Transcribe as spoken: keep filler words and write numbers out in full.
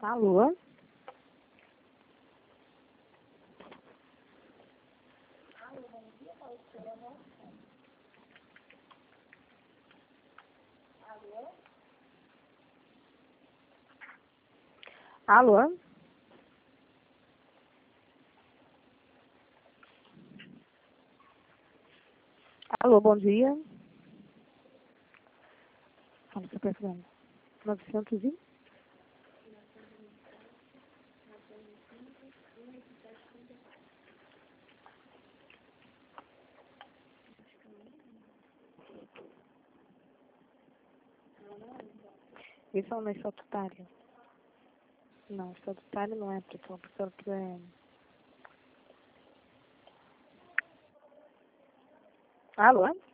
Alô? Alô? Alô, bom dia. Fala, seu programa. novecentos e? Isso é um estatutário. Não, estatutário não é, pessoal, porque é... Alô?